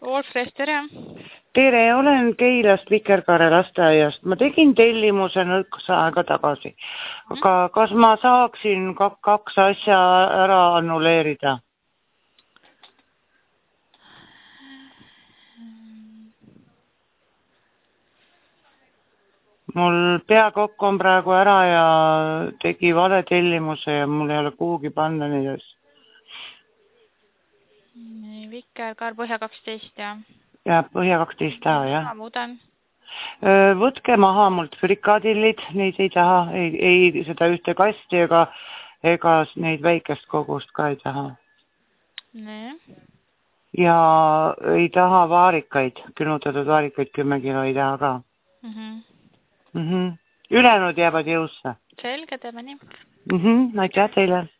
Wolf Rester, jah. Tere, olen Keilast Vikerkaare lasteaiast. Ma tegin tellimuse nõks aega tagasi. Aga kas ma saaksin kaks asja ära annuleerida? Mul peakokk on praegu ära ja tegi vale tellimuse ja mul ei ole kuhugi panna neid asju. Vikerkaar Põhja 12, jah. Ja Põhja 12 jah. Ma muudan. Võtke maha mult frikadillid, neid ei taha, ei seda ühte kasti ega neid väikest kogust ka ei taha. Nee. Ja ei taha vaarikaid, külmutatud vaarikaid 10 kilo ei taha ka. Ülejäänud jäävad jõusse. Selge, teeme nii. Aitäh teile.